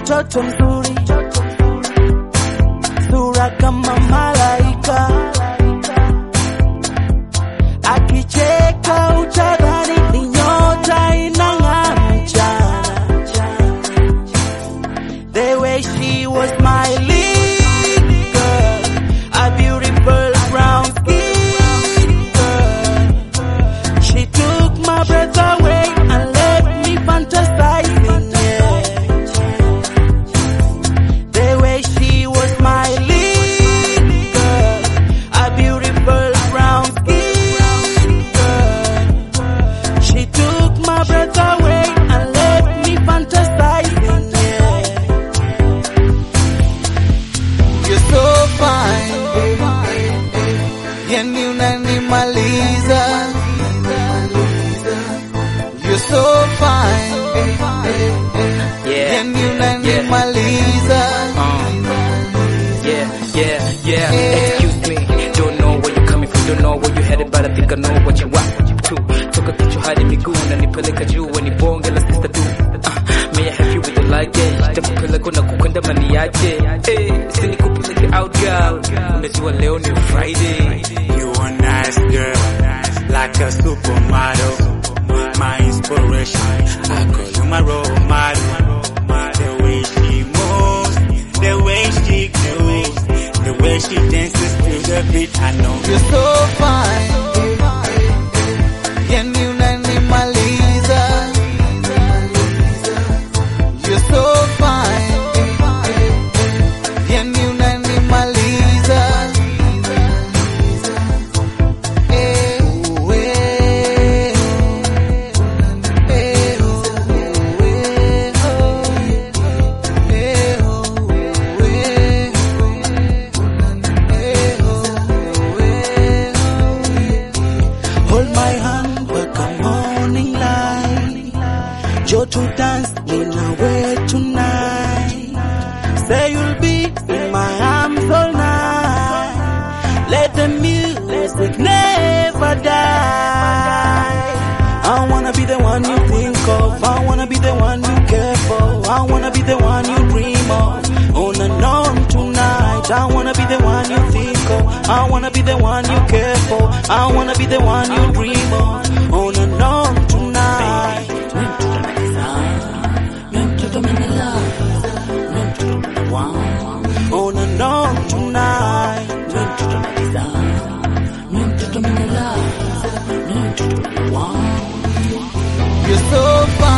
mtoto mzuri, sura kama malaika, akicheka utadhani ni nyota inang'aa mchana. The way she was smiling, girl, a beautiful brown skin girl. She took my breath away and left me fantasizing, yeah. The way she was smiling, girl, a beautiful brown skin girl. She took my breath away and left me fantasizing, yeah. You're so fine, yani unanimaliza. You're so fine, yani unanimaliza. Excuse me, don't know where you're coming from, don't know where you're headed, but I think I know what you want to. Toka kichwa hadi miguu na nipeleka juu, we ni bonge la sister do. May I help you with your luggage? Takupeleka na kukwenda maniaje? Sini kupeleke out girl, unajua leo ni Friday. You a nice girl, like a supermodel. My inspiration, I call you my role model. The way she moves, the way she grooves, the way she dances to the beat, I know. You're so fine, yani unanimaliza. You're so fine, yani unanimaliza. Hold my hand mpaka morning light. Joe to dance in a way tonight. Say you'll be in my arms all night. Let the music never die. I wanna be the one you think of. I wanna be the one you care for. I wanna be the one you dream of. On and on tonight. I wanna be the one you think of. I wanna be the one you care for. I wanna be the one you dream of. On and on tonight. On and on tonight. You're so fine.